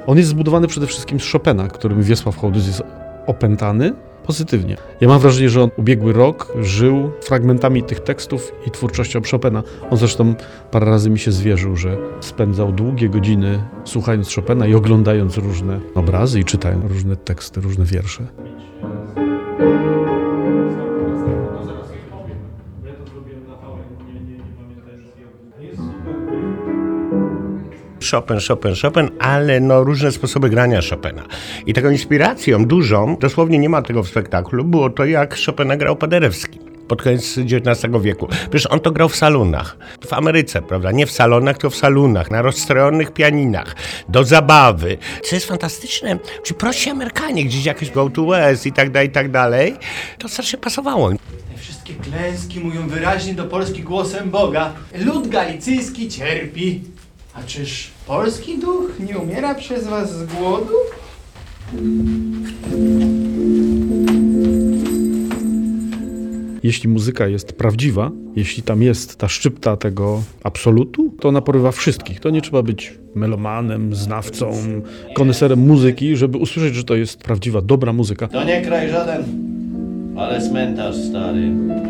On jest zbudowany przede wszystkim z Chopina, którym Wiesław Hołdys jest opętany pozytywnie. Ja mam wrażenie, że on ubiegły rok żył fragmentami tych tekstów i twórczością Chopina. On zresztą parę razy mi się zwierzył, że spędzał długie godziny słuchając Chopina i oglądając różne obrazy i czytając różne teksty, różne wiersze. Chopin, ale różne sposoby grania Chopina. I taką inspiracją dużą, dosłownie nie ma tego w spektaklu, było to, jak Chopina grał Paderewski pod koniec XIX wieku. Przecież on to grał w salonach. W Ameryce, prawda? Nie w salonach, to w salonach, na rozstrojonych pianinach, do zabawy. Co jest fantastyczne, ci prości Amerykanie, gdzieś jakieś Go to West i tak dalej, to strasznie pasowało. Te wszystkie klęski mówią wyraźnie do Polski głosem Boga. Lud galicyjski cierpi. A czyż polski duch nie umiera przez was z głodu? Jeśli muzyka jest prawdziwa, jeśli tam jest ta szczypta tego absolutu, to ona porywa wszystkich. To nie trzeba być melomanem, znawcą, koneserem muzyki, żeby usłyszeć, że to jest prawdziwa, dobra muzyka. To nie kraj żaden, ale cmentarz stary.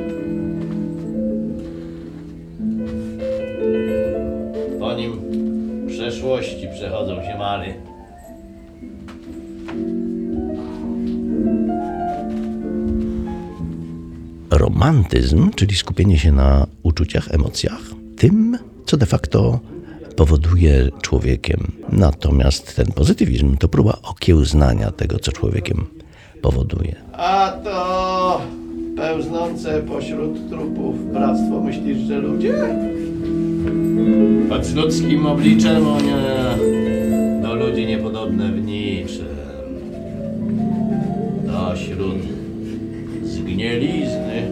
Po nim przeszłości przechodzą się mary. Romantyzm, czyli skupienie się na uczuciach, emocjach, tym, co de facto powoduje człowiekiem. Natomiast ten pozytywizm to próba okiełznania tego, co człowiekiem powoduje. A to pełznące pośród trupów bractwo, myślisz, że ludzie? Pod ludzkim obliczem one do ludzi niepodobne w niczym. Dośród zgnilizny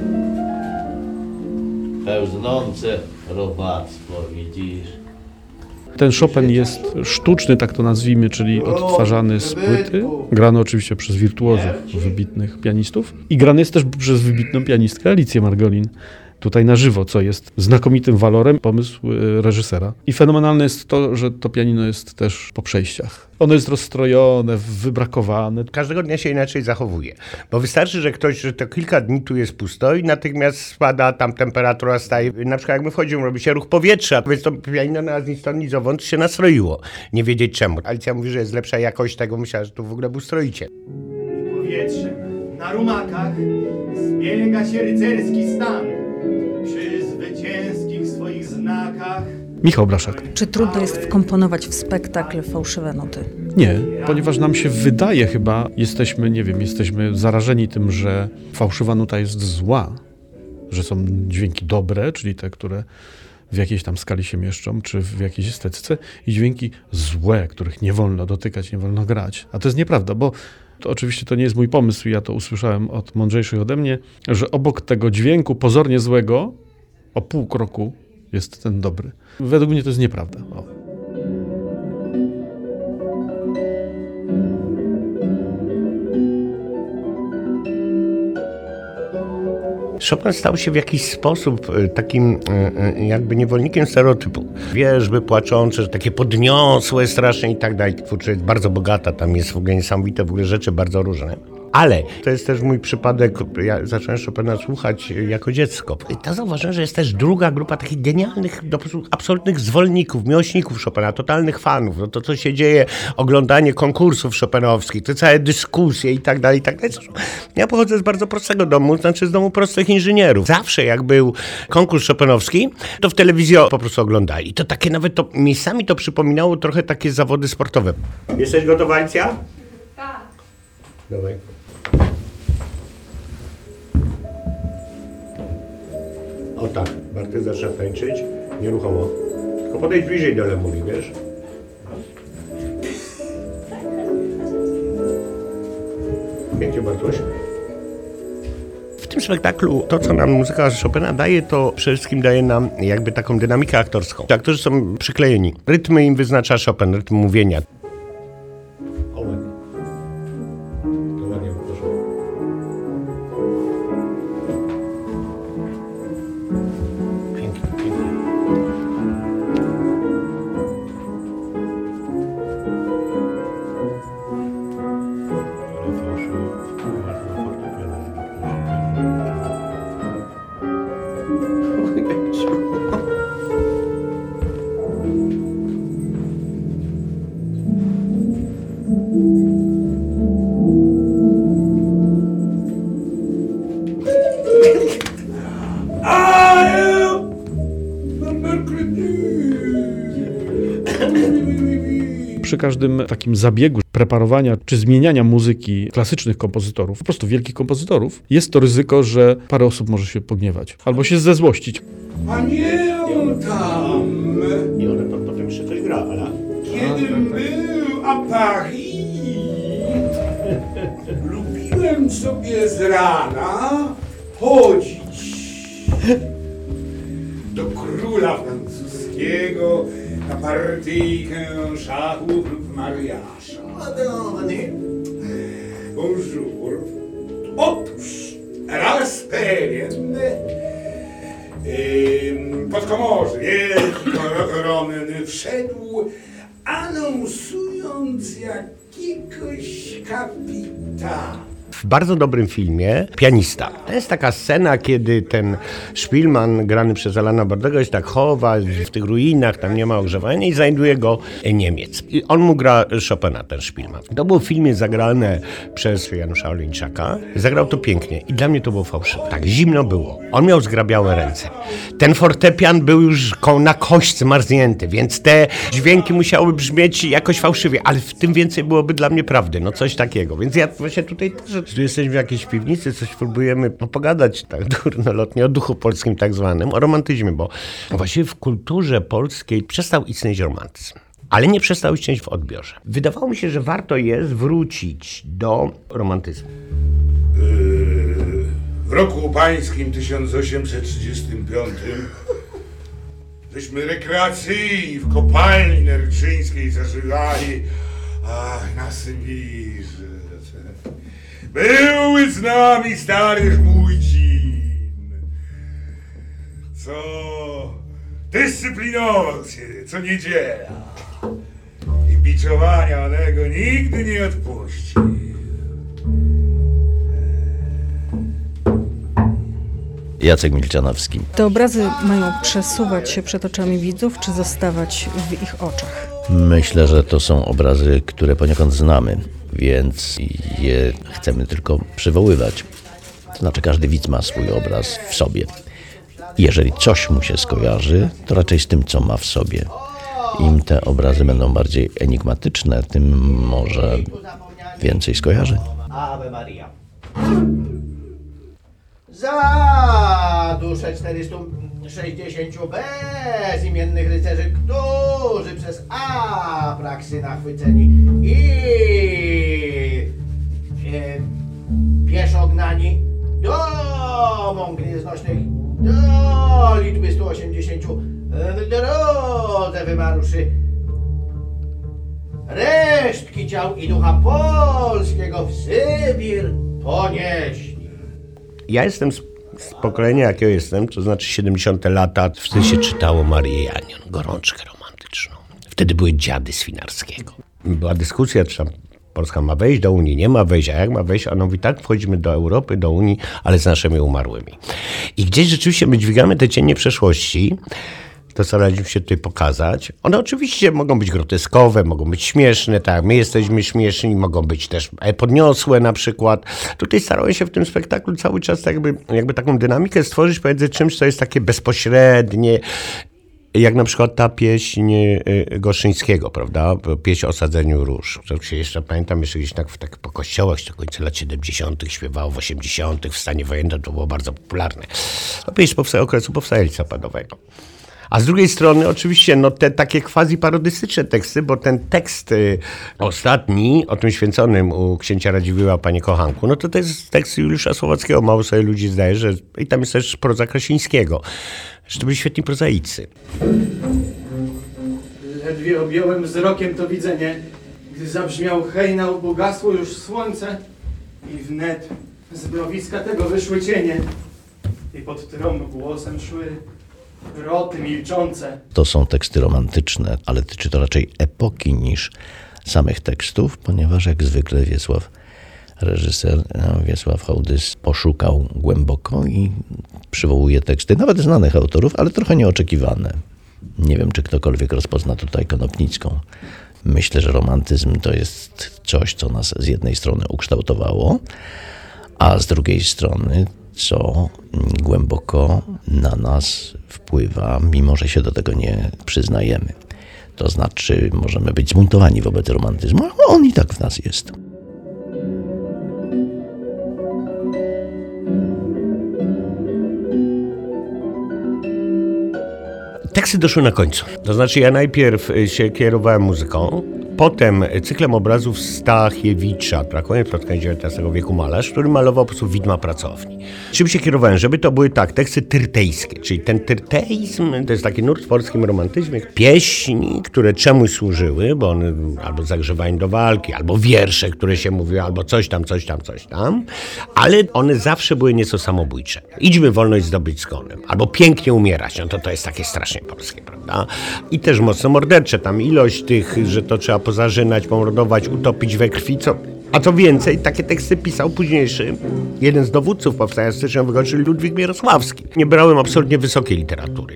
pełznące robactwo, widzisz? Ten Chopin jest sztuczny, tak to nazwijmy, czyli odtwarzany z płyty. Grany oczywiście przez wirtuozów, wybitnych pianistów. I grany jest też przez wybitną pianistkę Alicję Margolin. Tutaj na żywo, co jest znakomitym walorem, pomysł reżysera. I fenomenalne jest to, że to pianino jest też po przejściach. Ono jest rozstrojone, wybrakowane. Każdego dnia się inaczej zachowuje, bo wystarczy, że to kilka dni tu jest pusto i natychmiast spada tam temperatura, staje. Na przykład jak my wchodzimy, robi się ruch powietrza, więc to pianino nas nic stąd, nic zowąd się nastroiło. Nie wiedzieć czemu. Alicja mówi, że jest lepsza jakość tego, myślała, że tu w ogóle ustroicie. Powietrze na rumakach zbiega się rycerski stan. Przy zwycięskich swoich znakach. Michał Blaszak. Czy trudno jest wkomponować w spektakl fałszywe nuty? Nie, ponieważ nam się wydaje chyba, jesteśmy zarażeni tym, że fałszywa nuta jest zła, że są dźwięki dobre, czyli te, które w jakiejś tam skali się mieszczą, czy w jakiejś estetyce, i dźwięki złe, których nie wolno dotykać, nie wolno grać. A to jest nieprawda, bo to oczywiście to nie jest mój pomysł, ja to usłyszałem od mądrzejszych ode mnie, że obok tego dźwięku pozornie złego, o pół kroku jest ten dobry. Według mnie to jest nieprawda. O. Chopin stał się w jakiś sposób takim jakby niewolnikiem stereotypu. Wierzby płaczące, takie podniosłe strasznie i tak dalej. Twórczość jest bardzo bogata, tam jest w ogóle niesamowite rzeczy bardzo różne. Ale to jest też mój przypadek, ja zacząłem Chopina słuchać jako dziecko. I to zauważyłem, że jest też druga grupa takich genialnych, po prostu absolutnych zwolenników, miłośników Chopina, totalnych fanów. No to, co się dzieje, oglądanie konkursów chopinowskich, te całe dyskusje i tak dalej, i tak dalej. Ja pochodzę z bardzo prostego domu, znaczy z domu prostych inżynierów. Zawsze jak był konkurs chopinowski, to w telewizji po prostu oglądali. To takie nawet, to miejscami to przypominało trochę takie zawody sportowe. Jesteś gotowa, Alicja? Tak. Dawaj. O tak, Bartek zaczyna tańczyć, nieruchomo. Tylko podejdź bliżej do lemuri, wiesz? Pięknie, Bartuś. W tym spektaklu to, co nam muzyka Chopina daje, to przede wszystkim daje nam jakby taką dynamikę aktorską. Aktorzy są przyklejeni. Rytmy im wyznacza Chopin, rytm mówienia. przy każdym takim zabiegu preparowania czy zmieniania muzyki klasycznych kompozytorów, po prostu wielkich kompozytorów, jest to ryzyko, że parę osób może się pogniewać albo się zezłościć. A nie on tam, I one potem jeszcze coś gra, ale... kiedym był a Paris. Lubiłem sobie z rana chodzić do króla francuskiego na partyjkę szachów lub mariasza. Bonjour. Otóż raz pewien pod komorze wielki koronny wszedł, anonsując jakiegoś kapitana. W bardzo dobrym filmie Pianista. To jest taka scena, kiedy ten Szpilman, grany przez Alana Bordego, jest tak chowa w tych ruinach, tam nie ma ogrzewania i znajduje go Niemiec. I on mu gra Chopina, ten Szpilman. To było w filmie zagrane przez Janusza Oleńczaka. Zagrał to pięknie i dla mnie to było fałszywe. Tak, zimno było. On miał zgrabiałe ręce. Ten fortepian był już na kość zmarznięty, więc te dźwięki musiały brzmieć jakoś fałszywie, ale w tym więcej byłoby dla mnie prawdy, no coś takiego. Więc ja właśnie tutaj też tu jesteśmy w jakiejś piwnicy, coś próbujemy pogadać tak durnolotnie o duchu polskim tak zwanym, o romantyzmie, bo właściwie w kulturze polskiej przestał istnieć romantyzm, ale nie przestał istnieć w odbiorze. Wydawało mi się, że warto jest wrócić do romantyzmu. W roku pańskim 1835 żeśmy rekreacyjni w kopalni nerczyńskiej zażywali na Sybirze. Był z nami stary Żmujcin, co dyscyplinował się co niedziela i biczowania onego nigdy nie odpuścił. Jacek Milczanowski. Te obrazy mają przesuwać się przed oczami widzów, czy zostawać w ich oczach? Myślę, że to są obrazy, które poniekąd znamy, więc je chcemy tylko przywoływać. To znaczy każdy widz ma swój obraz w sobie. Jeżeli coś mu się skojarzy, to raczej z tym, co ma w sobie. Im te obrazy będą bardziej enigmatyczne, tym może więcej skojarzeń. Ave Maria. Za duszę 460 bezimiennych rycerzy, którzy przez apraksy nachwyceni i pieszo gnani do mąk nieznośnych, do liczby 180 w drodze wymaruszy resztki ciał i ducha polskiego w Sybir ponieśli. Ja jestem z pokolenia, jakiego jestem, to znaczy 70. lata, wtedy się czytało Marię Janion, gorączkę romantyczną. Wtedy były dziady Swinarskiego. Była dyskusja, czy tam Polska ma wejść do Unii, nie ma wejść, a jak ma wejść? A on mówi, tak, wchodzimy do Europy, do Unii, ale z naszymi umarłymi. I gdzieś rzeczywiście my dźwigamy te cienie przeszłości, to staraliśmy się tutaj pokazać. One oczywiście mogą być groteskowe, mogą być śmieszne, tak, my jesteśmy śmieszni, mogą być też podniosłe na przykład. Tutaj starałem się w tym spektaklu cały czas tak jakby taką dynamikę stworzyć pomiędzy czymś, co jest takie bezpośrednie, jak na przykład ta pieśń Goszyńskiego, prawda? Pieśń o sadzeniu róż. To się jeszcze pamiętam, jeszcze gdzieś tak po kościołach do końca lat 70. śpiewało, w 80. w stanie wojennym to było bardzo popularne. To pieśń okresu powstania listopadowego. A z drugiej strony oczywiście te takie quasi-parodystyczne teksty, bo ten tekst ostatni, o tym święconym u księcia Radziwiłła, Panie kochanku, to jest tekst Juliusza Słowackiego. Mało sobie ludzi zdaje, że i tam jest też proza Krasińskiego. Że to byli świetni prozaicy. Ledwie objąłem wzrokiem to widzenie, gdy zabrzmiał hejnał, bo gasło już słońce i wnet z mrowiska tego wyszły cienie i pod trąb głosem szły roty milczące. To są teksty romantyczne, ale tyczy to raczej epoki niż samych tekstów, ponieważ jak zwykle reżyser Wiesław Hołdys poszukał głęboko i przywołuje teksty nawet znanych autorów, ale trochę nieoczekiwane. Nie wiem, czy ktokolwiek rozpozna tutaj Konopnicką. Myślę, że romantyzm to jest coś, co nas z jednej strony ukształtowało, a z drugiej strony co głęboko na nas wpływa, mimo że się do tego nie przyznajemy. To znaczy możemy być zbuntowani wobec romantyzmu, ale on i tak w nas jest. Teksty doszły na końcu. To znaczy ja najpierw się kierowałem muzyką, potem cyklem obrazów Stachiewicza, na koniec spotkania XIX wieku malarz, który malował po prostu widma pracowni. Czym się kierowałem? Żeby to były teksty tyrtejskie, czyli ten tyrteizm to jest taki nurt w polskim romantyzmie. Pieśni, które czemuś służyły, bo one albo zagrzewają do walki, albo wiersze, które się mówiły, albo coś tam, ale one zawsze były nieco samobójcze. Idźmy wolność zdobyć zgonem, albo pięknie umierać, no to jest takie strasznie polskie, prawda? I też mocno mordercze, tam ilość tych, że to trzeba pozażynać, pomordować, utopić we krwi, a co więcej, takie teksty pisał późniejszy jeden z dowódców powstania styczniowego, czyli Ludwik Mierosławski. Nie brałem absolutnie wysokiej literatury.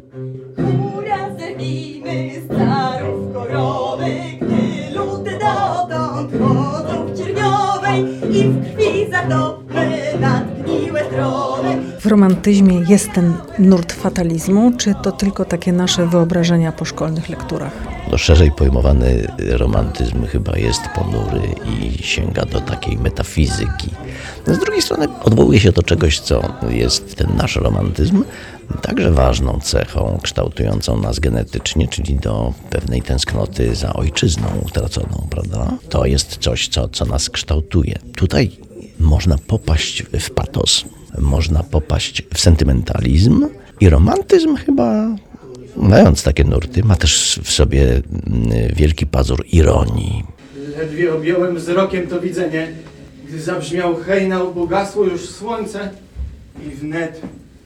Zerwijmy starów korony, gdy ludy dotąd chodzą w cierniowej i w krwi zatopmy nadgniłe trony. W romantyzmie jest ten nurt fatalizmu, czy to tylko takie nasze wyobrażenia po szkolnych lekturach? No, szerzej pojmowany romantyzm chyba jest ponury i sięga do takiej metafizyki. Z drugiej strony odwołuje się do czegoś, co jest ten nasz romantyzm, także ważną cechą kształtującą nas genetycznie, czyli do pewnej tęsknoty za ojczyzną utraconą, prawda? To jest coś, co nas kształtuje. Tutaj można popaść w patos, można popaść w sentymentalizm i romantyzm chyba, mając takie nurty, ma też w sobie wielki pazur ironii. Ledwie objąłem wzrokiem to widzenie, gdy zabrzmiał hejnał, pogasło już słońce i wnet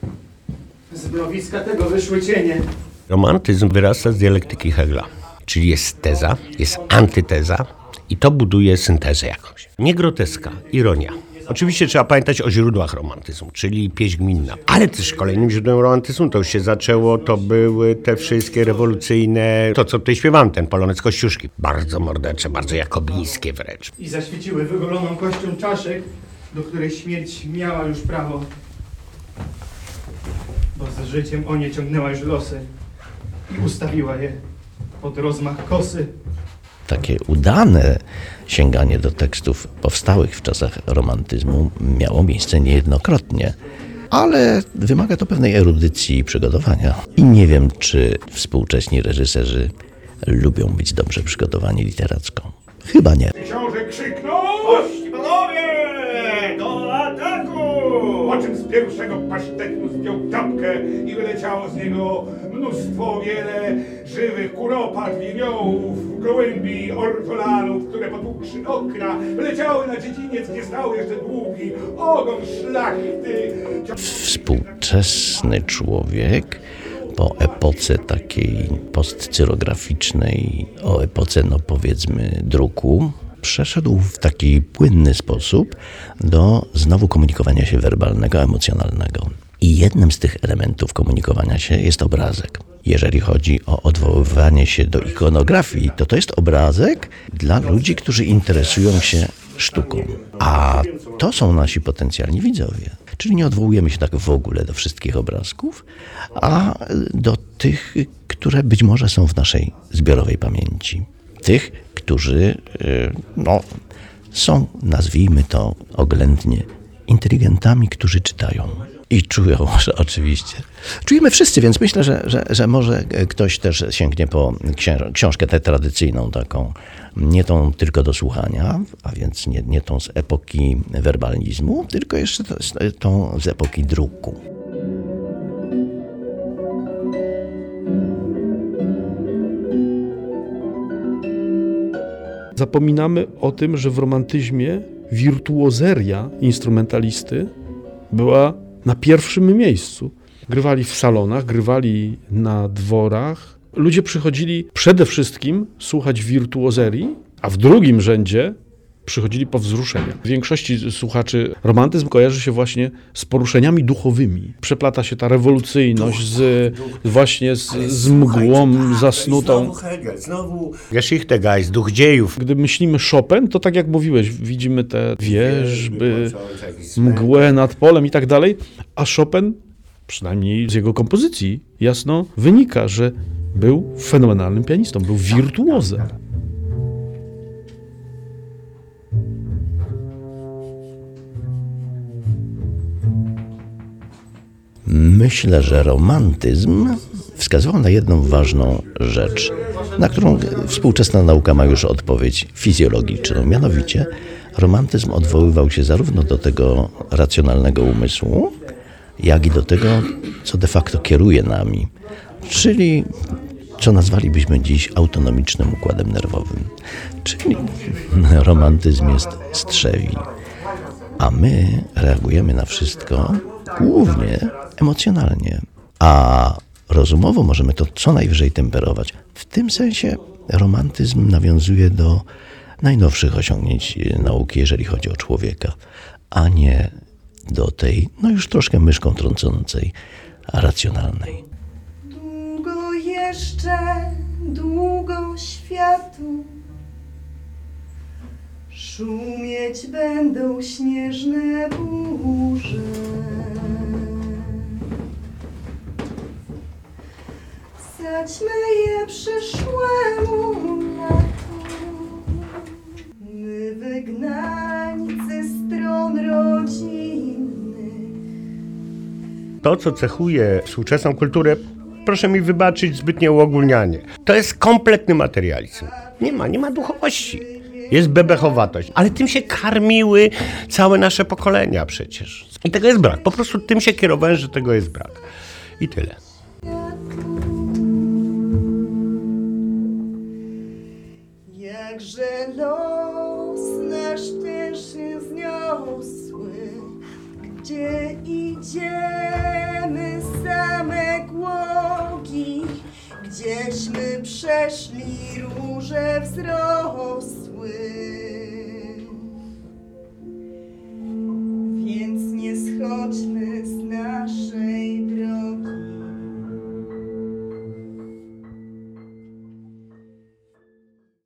z mrowiska tego wyszły cienie. Romantyzm wyrasta z dialektyki Hegla, czyli jest teza, jest antyteza i to buduje syntezę jakąś. Nie groteska, ironia. Oczywiście trzeba pamiętać o źródłach romantyzmu, czyli pieśń gminna. Ale też kolejnym źródłem romantyzmu to już się zaczęło, to były te wszystkie rewolucyjne, to co tutaj śpiewam, ten polonez Kościuszki. Bardzo mordercze, bardzo jakobińskie wręcz. I zaświeciły wygoloną kością czaszek, do której śmierć miała już prawo. Bo z życiem o nie ciągnęła już losy i ustawiła je pod rozmach kosy. Takie udane sięganie do tekstów powstałych w czasach romantyzmu miało miejsce niejednokrotnie, ale wymaga to pewnej erudycji i przygotowania. I nie wiem, czy współcześni reżyserzy lubią być dobrze przygotowani literacko. Chyba nie. Książę krzyknął: Ości panowie! Do ataku! Po czym z pierwszego pasztetu zdjął czapkę i wyleciało z niego mnóstwo wiele żywych kuropat, wiewiórów, gołębi, ortolanów, które potłukszy okna wyleciały na dziedziniec, gdzie stał jeszcze długi ogon szlachty. Współczesny człowiek po epoce takiej postcyrograficznej, o epoce, no powiedzmy, druku, przeszedł w taki płynny sposób do znowu komunikowania się werbalnego, emocjonalnego. I jednym z tych elementów komunikowania się jest obrazek. Jeżeli chodzi o odwoływanie się do ikonografii, to jest obrazek dla ludzi, którzy interesują się sztuką. A to są nasi potencjalni widzowie. Czyli nie odwołujemy się tak w ogóle do wszystkich obrazków, a do tych, które być może są w naszej zbiorowej pamięci. Tych, którzy są, nazwijmy to oględnie, inteligentami, którzy czytają. I czują, że oczywiście. Czujemy wszyscy, więc myślę, że może ktoś też sięgnie po książkę tę tradycyjną taką, nie tą tylko do słuchania, a więc nie tą z epoki werbalizmu, tylko jeszcze tą z epoki druku. Zapominamy o tym, że w romantyzmie wirtuozeria instrumentalisty była na pierwszym miejscu. Grywali w salonach, grywali na dworach. Ludzie przychodzili przede wszystkim słuchać wirtuozerii, a w drugim rzędzie przychodzili po wzruszenia. W większości słuchaczy romantyzm kojarzy się właśnie z poruszeniami duchowymi. Przeplata się ta rewolucyjność z mgłą zasnutą. Znowu Hegel, znowu Geschichte-Geist, duch dziejów. Gdy myślimy Chopin, to tak jak mówiłeś, widzimy te wierzby, mgłę nad polem i tak dalej, a Chopin, przynajmniej z jego kompozycji, jasno wynika, że Był fenomenalnym pianistą, był wirtuozem. Myślę, że romantyzm wskazywał na jedną ważną rzecz, na którą współczesna nauka ma już odpowiedź fizjologiczną. Mianowicie romantyzm odwoływał się zarówno do tego racjonalnego umysłu, jak i do tego, co de facto kieruje nami, czyli co nazwalibyśmy dziś autonomicznym układem nerwowym. Czyli romantyzm jest strzewi, a my reagujemy na wszystko głównie emocjonalnie, a rozumowo możemy to co najwyżej temperować. W tym sensie romantyzm nawiązuje do najnowszych osiągnięć nauki, jeżeli chodzi o człowieka, a nie do tej, już troszkę myszką trącącej, racjonalnej. Długo jeszcze, długo światu szumieć będą śnieżne burze. Zaćmy je przyszłemu latu. My wygnani ze stron rodzinnych. To, co cechuje współczesną kulturę, proszę mi wybaczyć zbytnie uogólnianie. To jest kompletny materializm. Nie ma duchowości. Jest bebechowatość. Ale tym się karmiły całe nasze pokolenia przecież. I tego jest brak. Po prostu tym się kierowałem, że tego jest brak. I tyle. Jakże los nasz też niezniosły, gdzie idziemy same głogi, gdzieśmy przeszli róże wzrosły.